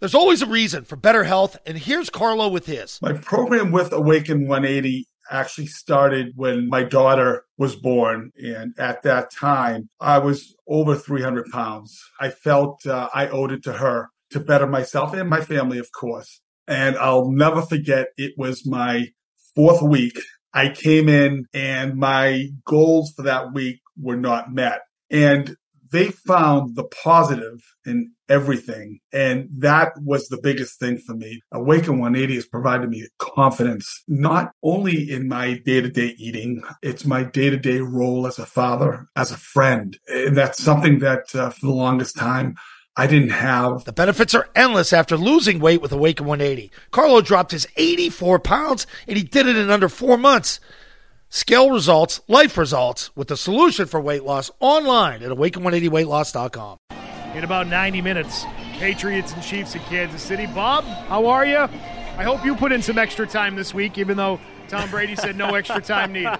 There's always a reason for better health, and here's Carlo with his. My program with Awaken 180 actually started when my daughter was born. And at that time, I was over 300 pounds. I felt I owed it to her to better myself and my family, of course. And I'll never forget, it was my 4th week. I came in and my goals for that week were not met. And they found the positive in everything. And that was the biggest thing for me. Awaken 180 has provided me confidence, not only in my day-to-day eating, it's my day-to-day role as a father, as a friend. And that's something that for the longest time, I didn't have. The benefits are endless after losing weight with Awaken 180. Carlo dropped his 84 pounds, and he did it in under 4 months. Scale results, life results, with the solution for weight loss online at awaken180weightloss.com. In about 90 minutes, Patriots and Chiefs in Kansas City. Bob, how are you? I hope you put in some extra time this week, even though Tom Brady said no extra time needed.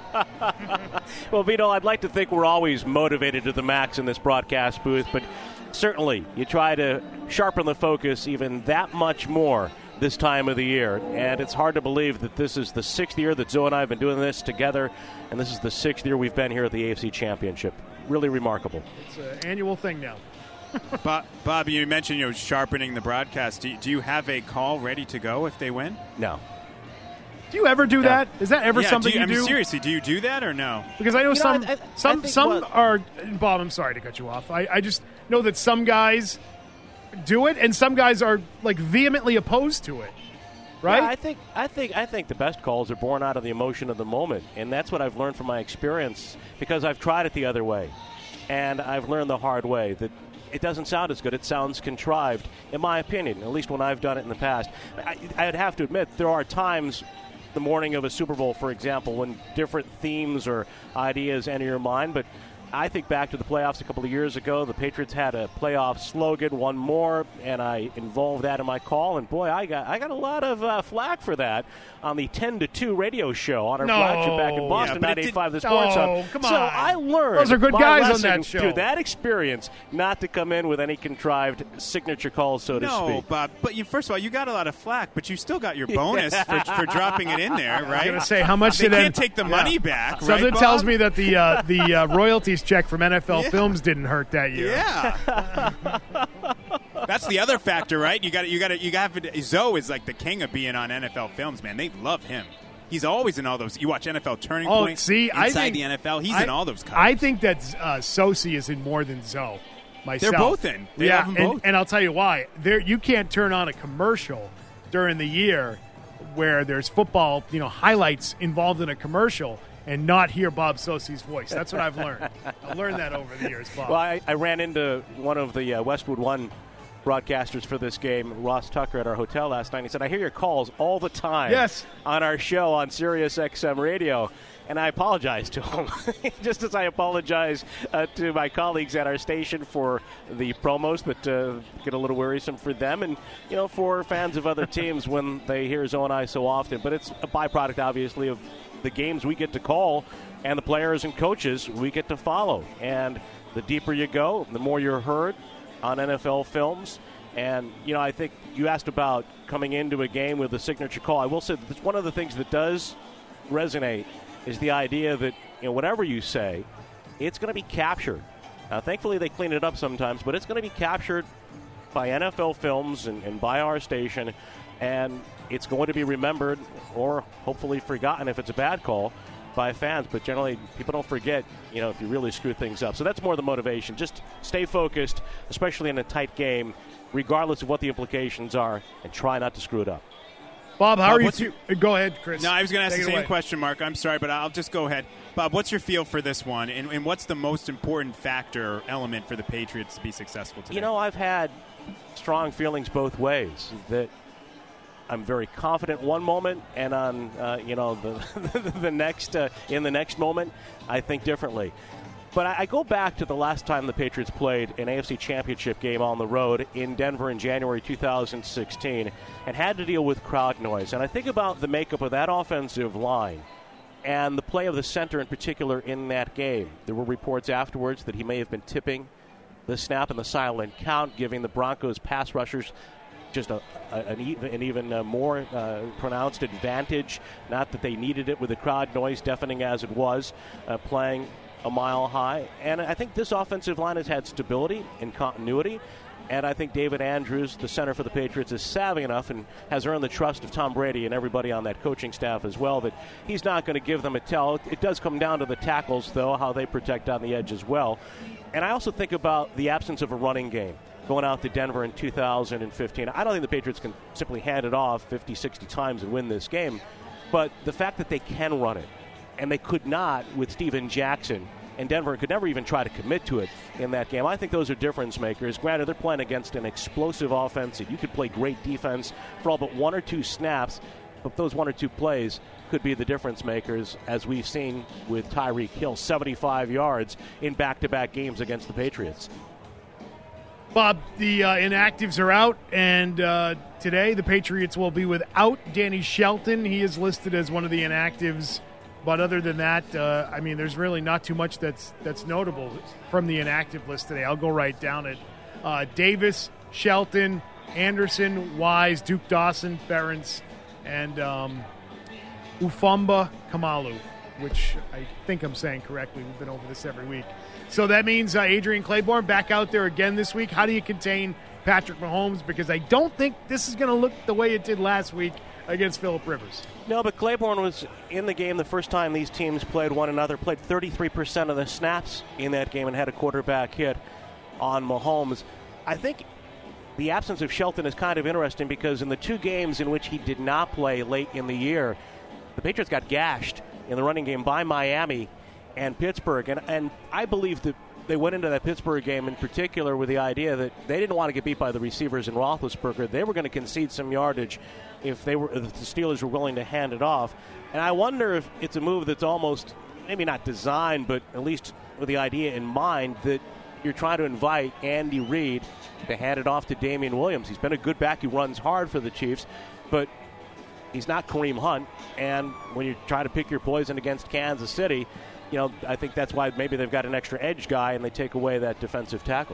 Well, Vito, I'd like to think we're always motivated to the max in this broadcast booth, but certainly you try to sharpen the focus even that much more this time of the year, and it's hard to believe that this is the 6th year that Zoe and I have been doing this together, and this is the 6th year we've been here at the AFC Championship. Really remarkable. It's an annual thing now. Bob, you mentioned sharpening the broadcast. Do you have a call ready to go if they win? No. Do you ever do that? Is that ever something you do? Seriously, do you do that or no? Because I know some are. Bob, I'm sorry to cut you off. I just know that some guys do it, and some guys are like vehemently opposed to it. Right? Yeah, I think the best calls are born out of the emotion of the moment, and that's what I've learned from my experience because I've tried it the other way, and I've learned the hard way that it doesn't sound as good. It sounds contrived, in my opinion. At least when I've done it in the past. I'd have to admit there are times. The morning of a Super Bowl, for example, when different themes or ideas enter your mind. But I think back to the playoffs a couple of years ago. The Patriots had a playoff slogan, "One More," and I involved that in my call. And boy, I got a lot of flack for that on the 10-2 radio show on our flagship back in Boston, 98.5 The Sports Hub. Come on. So I learned those are good guys on that show through that experience, not to come in with any contrived signature calls, so to speak. No, Bob. But first of all, you got a lot of flack, but you still got your bonus for dropping it in there, right? I was going to say how much they can't take the money back. Something right, tells me that the royalties check from NFL Films didn't hurt that year. Yeah. That's the other factor, right? You got Zoe is like the king of being on NFL Films, man. They love him. He's always in all those. You watch NFL Turning Point inside the NFL. He's in all those covers. I think that Sosi is in more than Zoe. Myself. They're both in. They love them both. And I'll tell you why. You can't turn on a commercial during the year where there's football, highlights involved in a commercial and not hear Bob Sosi's voice. That's what I've learned. I've learned that over the years, Bob. Well, I ran into one of the Westwood One broadcasters for this game, Ross Tucker, at our hotel last night. He said, I hear your calls all the time on our show on Sirius XM Radio. And I apologize to him, just as I apologize to my colleagues at our station for the promos that get a little worrisome for them and, for fans of other teams when they hear Zoe and I so often. But it's a byproduct, obviously, of the games we get to call and the players and coaches we get to follow. And the deeper you go, the more you're heard on NFL Films. And, I think you asked about coming into a game with a signature call. I will say that one of the things that does resonate is the idea that, whatever you say, it's going to be captured. Thankfully, they clean it up sometimes, but it's going to be captured by NFL Films and by our station, and it's going to be remembered or hopefully forgotten if it's a bad call by fans. But generally, people don't forget, if you really screw things up. So that's more the motivation. Just stay focused, especially in a tight game, regardless of what the implications are, and try not to screw it up. Bob, how are you? Go ahead, Chris. No, I was going to ask the same question, Mark. I'm sorry, but I'll just go ahead. Bob, what's your feel for this one, and what's the most important factor or element for the Patriots to be successful today? I've had strong feelings both ways. That I'm very confident one moment, and on the next in the next moment, I think differently. But I go back to the last time the Patriots played an AFC Championship game on the road in Denver in January 2016 and had to deal with crowd noise. And I think about the makeup of that offensive line and the play of the center in particular in that game. There were reports afterwards that he may have been tipping the snap and the silent count, giving the Broncos pass rushers just an even more pronounced advantage. Not that they needed it with the crowd noise deafening as it was, playing a mile high. And I think this offensive line has had stability and continuity. And I think David Andrews, the center for the Patriots, is savvy enough and has earned the trust of Tom Brady and everybody on that coaching staff as well that he's not going to give them a tell. It does come down to the tackles, though, how they protect on the edge as well. And I also think about the absence of a running game going out to Denver in 2015. I don't think the Patriots can simply hand it off 50, 60 times and win this game. But the fact that they can run it, and they could not with Steven Jackson, and Denver could never even try to commit to it in that game. I think those are difference makers. Granted, they're playing against an explosive offense, and you could play great defense for all but 1 or 2 snaps, but those 1 or 2 plays could be the difference makers, as we've seen with Tyreek Hill, 75 yards in back-to-back games against the Patriots. Bob, the inactives are out, and today the Patriots will be without Danny Shelton. He is listed as one of the inactives. But other than that, there's really not too much that's notable from the inactive list today. I'll go right down it. Davis, Shelton, Anderson, Wise, Duke Dawson, Ferentz, and Ufamba Kamalu, which I think I'm saying correctly. We've been over this every week. So that means Adrian Claiborne back out there again this week. How do you contain Patrick Mahomes? Because I don't think this is going to look the way it did last week against Phillip Rivers. No, but Claiborne was in the game the first time these teams played one another, played 33% of the snaps in that game and had a quarterback hit on Mahomes. I think the absence of Shelton is kind of interesting because in the 2 games in which he did not play late in the year, the Patriots got gashed in the running game by Miami and Pittsburgh. And I believe that they went into that Pittsburgh game in particular with the idea that they didn't want to get beat by the receivers in Roethlisberger. They were going to concede some yardage if the Steelers were willing to hand it off. And I wonder if it's a move that's almost, maybe not designed, but at least with the idea in mind that you're trying to invite Andy Reid to hand it off to Damian Williams. He's been a good back. He runs hard for the Chiefs, but he's not Kareem Hunt. And when you try to pick your poison against Kansas City, I think that's why maybe they've got an extra edge guy and they take away that defensive tackle.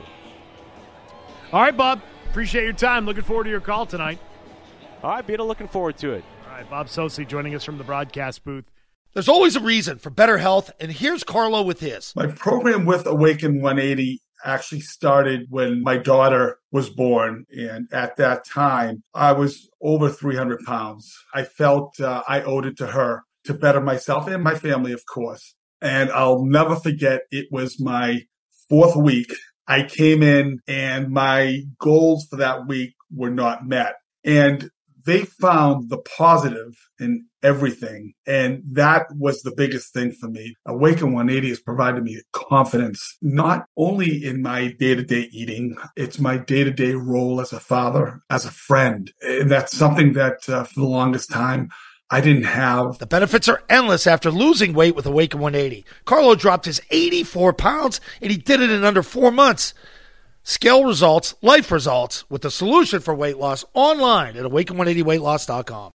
All right, Bob. Appreciate your time. Looking forward to your call tonight. All right, Beto, looking forward to it. All right, Bob Socci joining us from the broadcast booth. There's always a reason for better health, and here's Carlo with his. My program with Awaken 180 actually started when my daughter was born, and at that time, I was over 300 pounds. I felt I owed it to her to better myself and my family, of course. And I'll never forget, it was my 4th week. I came in and my goals for that week were not met. And they found the positive in everything. And that was the biggest thing for me. Awaken 180 has provided me confidence, not only in my day-to-day eating, it's my day-to-day role as a father, as a friend. And that's something that for the longest time, I didn't have. The benefits are endless after losing weight with Awaken 180. Carlo dropped his 84 pounds, and he did it in under 4 months. Scale results, life results, with the solution for weight loss online at awaken180weightloss.com.